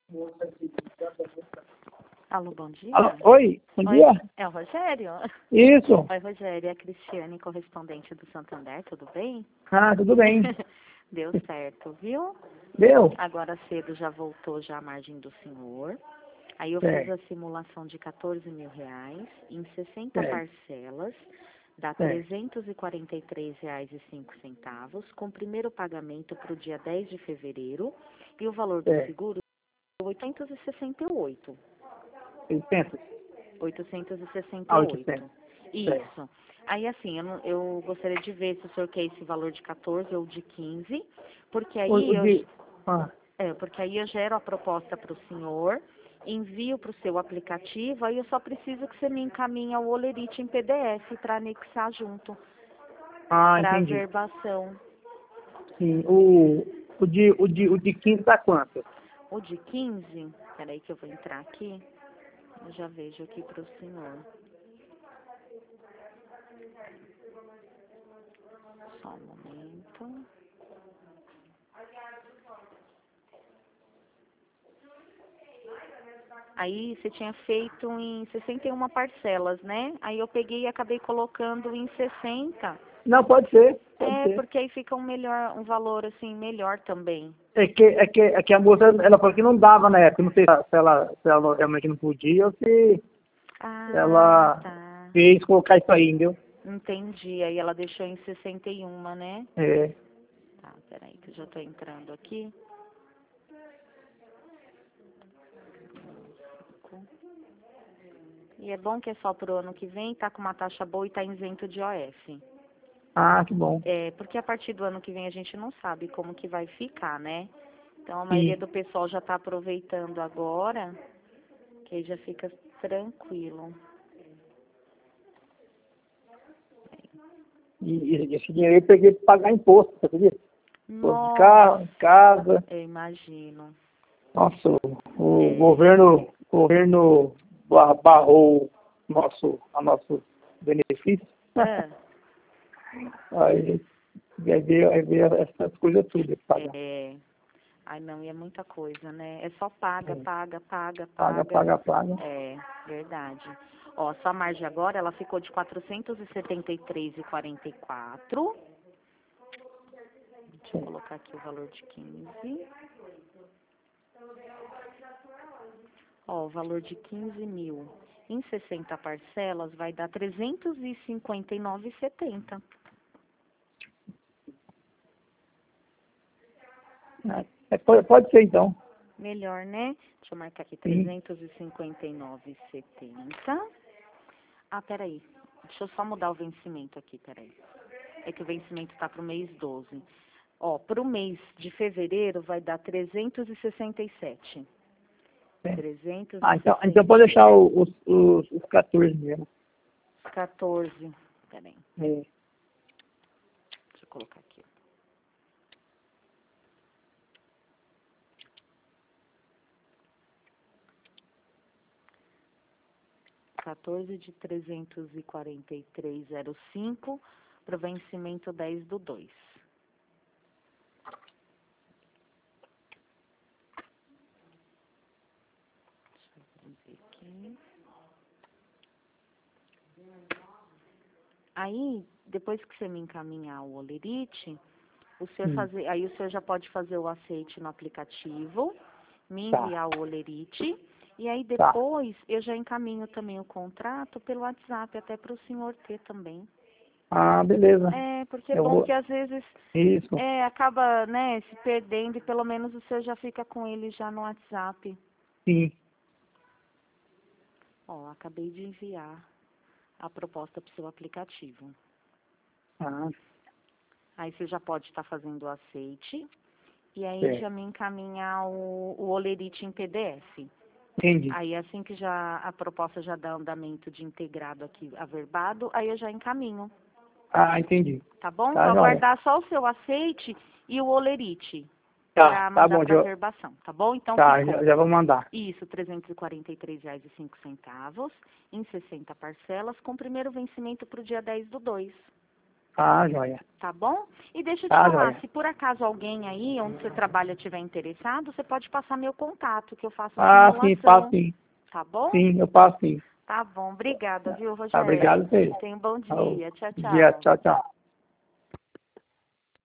Alô, bom dia. Alô, oi, bom dia. É o Rogério? Isso. Oi, Rogério, é a Cristiane, correspondente do Santander, tudo bem? Ah, tudo bem. Deu certo, viu? Deu? Agora cedo já voltou já a margem do senhor. Aí eu fiz Certo. a simulação de R$ 14.000 em 60 Certo. parcelas, dá R$ Certo. 343,05, com o primeiro pagamento para o dia 10 de fevereiro e o valor do Certo. seguro é 868. 600? 868. 800. Isso. Aí, assim, eu gostaria de ver se o senhor quer esse valor de 14 ou de 15, porque aí porque aí eu gero a proposta para o senhor, envio para o seu aplicativo, aí eu só preciso que você me encaminhe o Olerite em PDF para anexar junto, para Entendi. averbação. Sim, o de 15 dá quanto? O de 15, peraí que eu vou entrar aqui, eu já vejo aqui para o senhor. Só um momento. Aí você tinha feito em 61 parcelas, né? Aí eu peguei e acabei colocando em 60. Não, pode ser. Pode ser. Porque aí fica um valor assim, melhor também. É que a moça, ela falou que não dava na época. Não sei se ela realmente não podia ou se ela Tá. fez colocar isso aí, entendeu? Entendi. Aí ela deixou em 61, né? É. Tá, peraí que eu já tô entrando aqui. E é bom que é só pro ano que vem, tá com uma taxa boa e tá isento de OF. Que bom. Porque a partir do ano que vem a gente não sabe como que vai ficar, né? Então a Sim. maioria do pessoal já tá aproveitando agora, que aí já fica tranquilo. E esse dinheiro eu peguei para pagar imposto, você acredita? Imposto de Nossa, carro, casa. eu imagino. Nossa, o governo barrou a nosso benefício. É. Aí veio essas coisas tudo que pagar. Ai, não, e é muita coisa, né? É só paga. Paga. É, verdade. Ó, sua margem agora, ela ficou de 473,44. Deixa eu colocar aqui o valor de 15. Ó, o valor de 15 mil em 60 parcelas vai dar 359,70. Pode ser então. Melhor, né? Deixa eu marcar aqui, Sim. 359,70. Peraí. Deixa eu só mudar o vencimento aqui, peraí. É que o vencimento tá pro mês 12. Ó, pro mês de fevereiro vai dar 367. 367. Então pode deixar os 14 mesmo. 14. Peraí. É. Deixa eu colocar aqui. De 343,05 para o vencimento 10/2. Deixa eu ver aqui. Aí, depois que você me encaminhar o Olerite, aí o senhor já pode fazer o aceite no aplicativo, me enviar o Olerite, e aí depois eu já encaminho também o contrato pelo WhatsApp, até para o senhor ter também. Beleza. Porque é bom que às vezes Isso. acaba, né, se perdendo e pelo menos o senhor já fica com ele já no WhatsApp. Sim. Ó, acabei de enviar a proposta para o seu aplicativo. Aí você já pode estar fazendo o aceite e aí já me encaminhar o Olerite em PDF. Entendi. Aí assim que a proposta já dá andamento de integrado aqui, averbado, aí eu já encaminho. Entendi. Tá bom? Tá, Vou joia. aguardar só o seu aceite e o Olerite Tá para mandar bom, para averbação, tá bom? Então ficou. já vou mandar. Isso, R$ 343,05 em 60 parcelas, com primeiro vencimento para o dia 10/2. Ah, joia. Tá bom? E deixa eu te falar, joia. Se por acaso alguém aí onde você trabalha estiver interessado, você pode passar meu contato, que eu faço simulação. Sim, passo sim. Tá bom? Sim, eu passo sim. Tá bom, obrigada, viu, Rogério? Tá, obrigado, Fê. Tenha um bom dia. Tchau, tchau. Dia, tchau, tchau.